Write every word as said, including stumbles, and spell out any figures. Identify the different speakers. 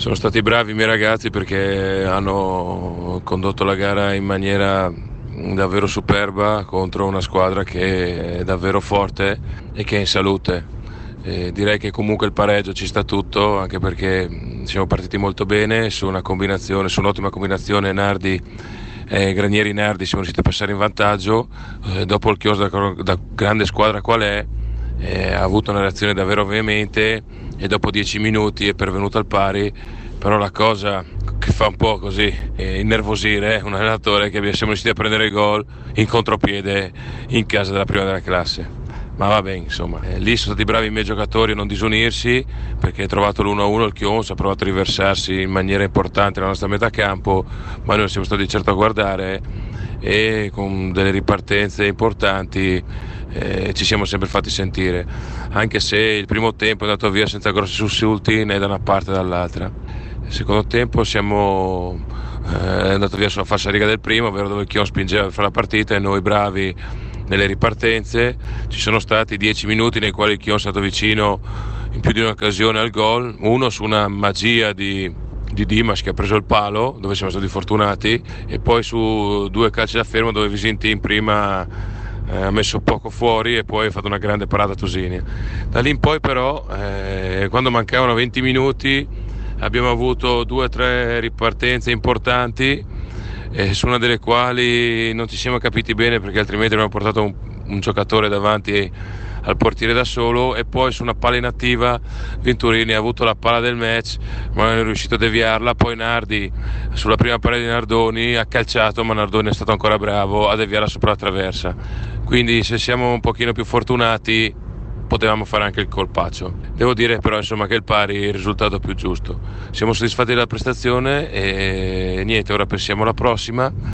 Speaker 1: Sono stati bravi i miei ragazzi perché hanno condotto la gara in maniera davvero superba contro una squadra che è davvero forte e che è in salute. Eh, direi che comunque il pareggio ci sta tutto, anche perché siamo partiti molto bene su una combinazione, su un'ottima combinazione Nardi e Granieri Nardi siamo riusciti a passare in vantaggio. Eh, dopo il Chiosa, da, da grande squadra qual è, eh, ha avuto una reazione davvero veemente e dopo dieci minuti è pervenuto al pari. Però la cosa che fa un po' così eh, innervosire è un allenatore che siamo riusciti a prendere il gol in contropiede in casa della prima della classe. Ma va bene, insomma, eh, lì sono stati bravi i miei giocatori a non disunirsi, perché ha trovato l'uno a uno il Chionsa, ha provato a riversarsi in maniera importante la nostra metà campo, ma noi non siamo stati certo a guardare e con delle ripartenze importanti eh, ci siamo sempre fatti sentire, anche se il primo tempo è andato via senza grossi sussulti né da una parte né dall'altra. Il secondo tempo siamo eh, è andato via sulla falsa riga del primo, ovvero dove il Chion spingeva per fare la partita e noi bravi nelle ripartenze. Ci sono stati dieci minuti nei quali il Chion è stato vicino in più di un'occasione al gol, uno su una magia di, di Dimas che ha preso il palo dove siamo stati fortunati, e poi su due calci da fermo dove Visintin prima eh, ha messo poco fuori e poi ha fatto una grande parata Tosini. Da lì in poi però eh, quando mancavano venti minuti abbiamo avuto due o tre ripartenze importanti, eh, su una delle quali non ci siamo capiti bene perché altrimenti avremmo portato un, un giocatore davanti al portiere da solo, e poi su una palla inattiva Venturini ha avuto la palla del match ma non è riuscito a deviarla. Poi Nardi sulla prima palla di Nardoni ha calciato, ma Nardoni è stato ancora bravo a deviarla sopra la traversa. Quindi se siamo un pochino più fortunati potevamo fare anche il colpaccio. Devo dire però insomma che il pari è il risultato più giusto. Siamo soddisfatti della prestazione e niente, ora pensiamo alla prossima.